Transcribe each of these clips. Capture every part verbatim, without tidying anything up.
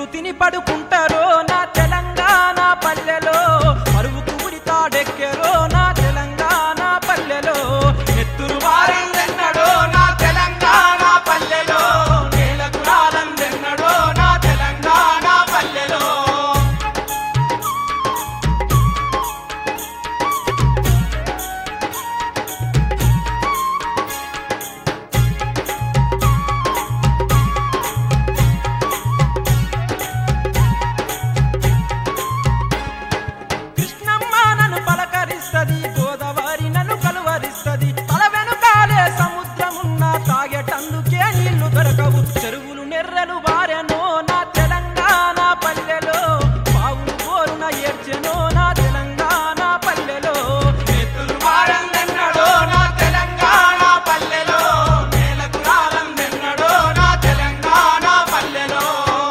తిని పడుకుంటారో నా తెలంగాణ పల్లెలో, పరువుకు ఉరితాడెక్కెరో నా తెలంగాణ పల్లెలో, ఎత్తురు వారందెన్నడో నా తెలంగాణ పల్లెలో, నేలకు రాలందెన్నడో నా తెలంగాణ పల్లెలో. గోదావరి నన్ను కలువరిస్తది, తల వెనుకాలే సముద్రమున్నా తాగేటందుకే నీళ్లు దొరకవు, చెరువులు నెర్రెలు వారెనో నా తెలంగాణ పల్లెలో, బావులు బోరున ఏడ్చెనో నా తెలంగాణ పల్లెలో, ఎత్తులు వారందెన్నడో నా తెలంగాణ పల్లెలో, నేలకు రాలందెన్నడో నా తెలంగాణ పల్లెలో.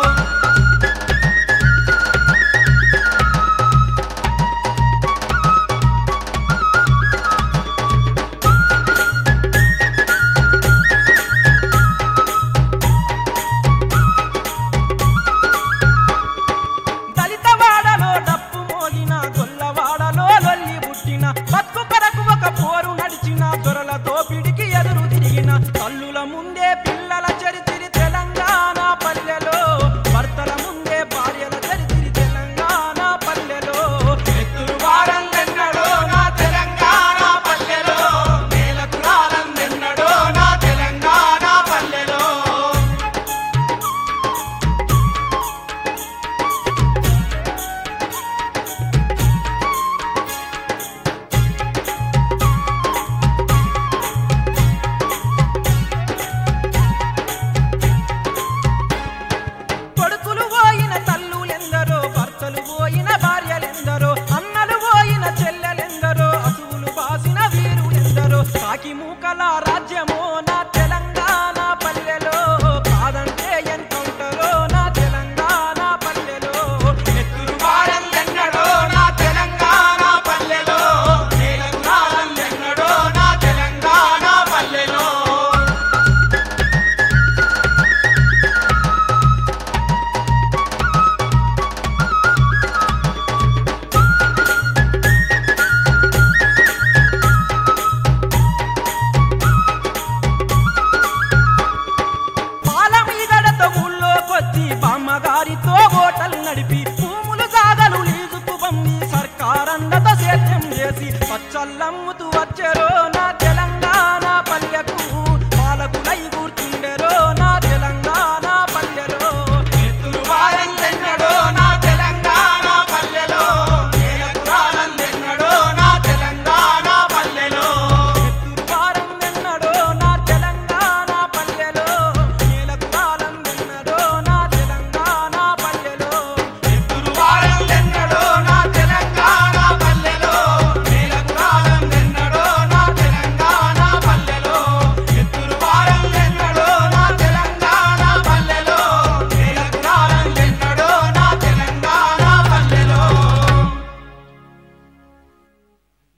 బతుకు కొరకు ఒక పోరు నడిచిన, దొరల దోపిడికి ఎదురు తిరిగిన, తల్లుల ముందే పిల్లల చరితిరి తెలంగాణ పల్లెలో, భర్తల ముందే భార్యల చరితిరి తెలంగాణ పల్లెలో, ఎత్తులు వారందెన్నడో నా తెలంగాణ పల్లెలో, నేలకు రాలందెన్నడో నా తెలంగాణ పల్లెలో. పోయిన భార్యలెందరో, అన్నలు పోయిన చెల్లెలెందరో, అసువులు బాసిన వీరులెందరో, కాకి మూకల రాజ్యమో నా తెలంగాణ పల్లెలో, కాదంటే ఎన్కౌంటరో నా తెలంగాణ పల్లెలో, ఎత్తులు వారందెన్నడో నా తెలంగాణ పల్లెలో, నేలకు రాలందెన్నడో నా తెలంగాణ పల్లెలో. బామ్మగారితో హోటల్ నడిపి, భూములు సాగలు లీజుకు పంపి, సర్కారండతో సేద్యం చేసి పచ్చళ్ళమ్ముతూ వచ్చారో నా తెలంగాణ పల్లెకు, పాలకులై కూర్చుండెరో